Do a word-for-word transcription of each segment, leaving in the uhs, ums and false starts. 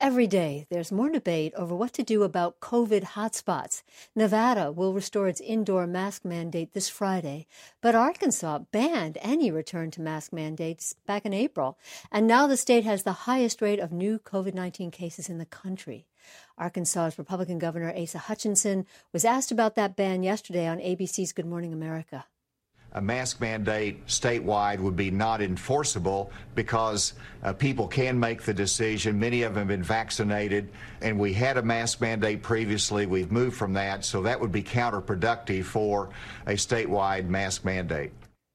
Every day, there's more debate over what to do about COVID hotspots. Nevada will restore its indoor mask mandate this Friday, but Arkansas banned any return to mask mandates back in April. And now the state has the highest rate of new COVID nineteen cases in the country. Arkansas's Republican Governor Asa Hutchinson was asked about that ban yesterday on A B C's Good Morning America. A mask mandate statewide would be not enforceable because uh, people can make the decision. Many of them have been vaccinated, and we had a mask mandate previously. We've moved from that, so that would be counterproductive for a statewide mask mandate.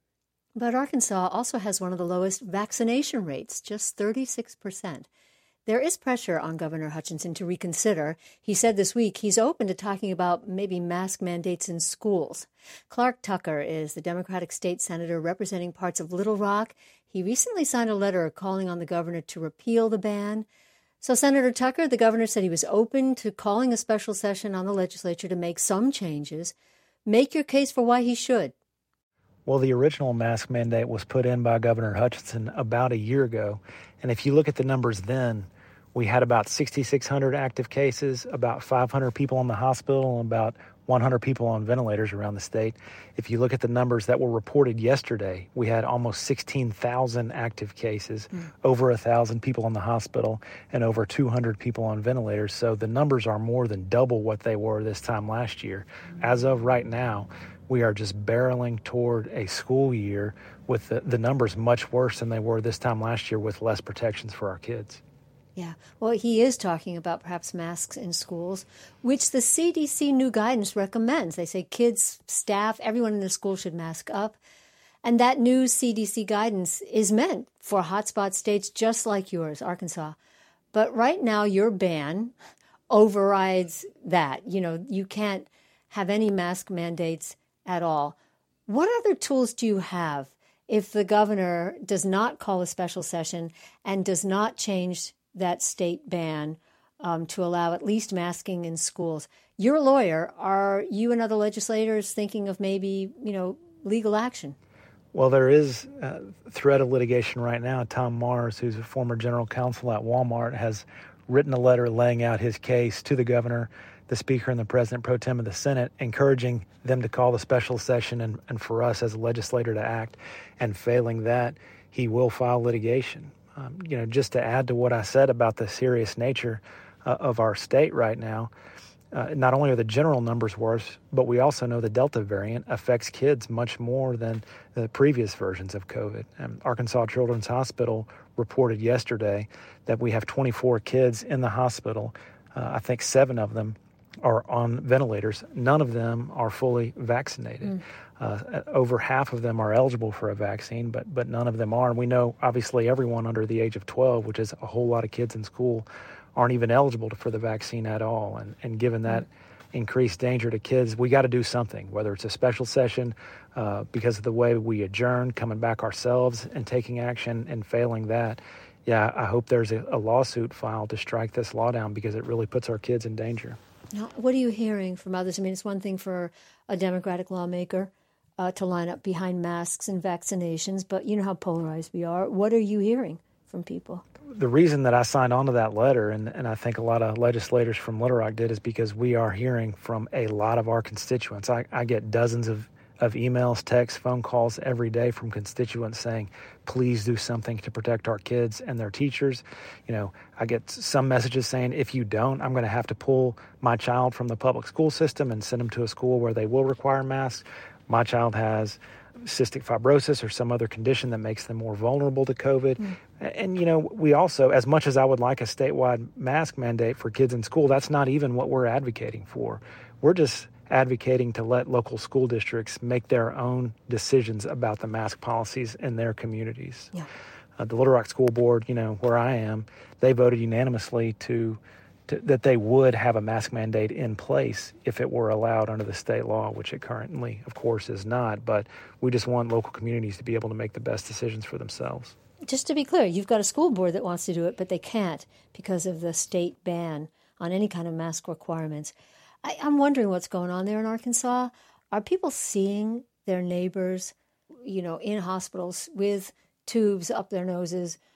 But Arkansas also has one of the lowest vaccination rates, just thirty-six percent. There is pressure on Governor Hutchinson to reconsider. He said this week he's open to talking about maybe mask mandates in schools. Clark Tucker is the Democratic state senator representing parts of Little Rock. He recently signed a letter calling on the governor to repeal the ban. So, Senator Tucker, the governor said he was open to calling a special session on the legislature to make some changes. Make your case for why he should. Well, the original mask mandate was put in by Governor Hutchinson about a year ago. And if you look at the numbers then, we had about sixty-six hundred active cases, about five hundred people in the hospital, and about one hundred people on ventilators around the state. If you look at the numbers that were reported yesterday, we had almost sixteen thousand active cases, mm. over one thousand people in the hospital, and over two hundred people on ventilators. So the numbers are more than double what they were this time last year. Mm. As of right now, we are just barreling toward a school year with the, the numbers much worse than they were this time last year with less protections for our kids. Yeah, well, he is talking about perhaps masks in schools, which the C D C new guidance recommends. They say kids, staff, everyone in the school should mask up. And that new C D C guidance is meant for hotspot states just like yours, Arkansas. But right now, your ban overrides that. You know, you can't have any mask mandates at all. What other tools do you have if the governor does not call a special session and does not change that state ban um, to allow at least masking in schools? You're a lawyer. Are you and other legislators thinking of maybe, you know, legal action? Well, there is a threat of litigation right now. Tom Mars, who's a former general counsel at Walmart, has written a letter laying out his case to the governor, the speaker, and the president pro tem of the Senate, encouraging them to call the special session and, and for us as a legislator to act. And failing that, he will file litigation. Um, you know, just to add to what I said about the serious nature uh, of our state right now, uh, not only are the general numbers worse, but we also know the Delta variant affects kids much more than the previous versions of COVID. And Arkansas Children's Hospital reported yesterday that we have twenty-four kids in the hospital. Uh, I think seven of them are on ventilators. None of them are fully vaccinated. Mm. Uh, over half of them are eligible for a vaccine, but but none of them are. And we know, obviously, everyone under the age of twelve, which is a whole lot of kids in school, aren't even eligible to, for the vaccine at all. And, and given that mm. increased danger to kids, we got to do something, whether it's a special session uh, because of the way we adjourn, coming back ourselves and taking action, and failing that. Yeah, I hope there's a, a lawsuit filed to strike this law down because it really puts our kids in danger. Now, what are you hearing from others? I mean, it's one thing for a Democratic lawmaker uh, to line up behind masks and vaccinations, but you know how polarized we are. What are you hearing from people? The reason that I signed on to that letter, and, and I think a lot of legislators from Little Rock did, is because we are hearing from a lot of our constituents. I, I get dozens of, of emails, texts, phone calls every day from constituents saying, please do something to protect our kids and their teachers. You know, I get some messages saying, if you don't, I'm going to have to pull my child from the public school system and send them to a school where they will require masks. My child has cystic fibrosis or some other condition that makes them more vulnerable to COVID. Mm. And, you know, we also, as much as I would like a statewide mask mandate for kids in school, that's not even what we're advocating for. We're just advocating to let local school districts make their own decisions about the mask policies in their communities. Yeah. Uh, the Little Rock School Board, you know, where I am, they voted unanimously to, to that they would have a mask mandate in place if it were allowed under the state law, which it currently, of course, is not. But we just want local communities to be able to make the best decisions for themselves. Just to be clear, you've got a school board that wants to do it, but they can't because of the state ban on any kind of mask requirements. I, I'm wondering what's going on there in Arkansas. Are people seeing their neighbors, you know, in hospitals with tubes up their noses,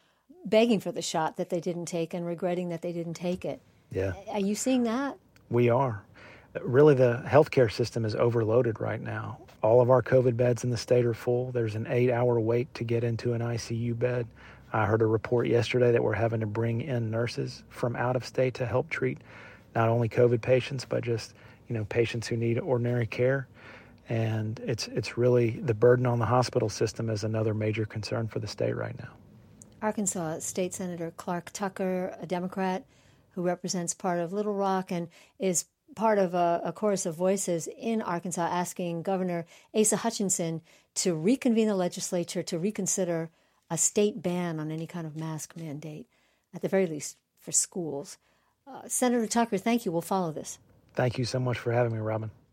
begging for the shot that they didn't take and regretting that they didn't take it. Yeah. Are you seeing that? We are. Really, the healthcare system is overloaded right now. All of our COVID beds in the state are full. There's an eight-hour wait to get into an I C U bed. I heard a report yesterday that we're having to bring in nurses from out of state to help treat not only COVID patients, but just, you know, patients who need ordinary care. And it's it's really the burden on the hospital system is another major concern for the state right now. Arkansas State Senator Clark Tucker, a Democrat who represents part of Little Rock and is part of a, a chorus of voices in Arkansas asking Governor Asa Hutchinson to reconvene the legislature to reconsider a state ban on any kind of mask mandate, at the very least for schools. Uh, Senator Tucker, thank you. We'll follow this. Thank you so much for having me, Robin.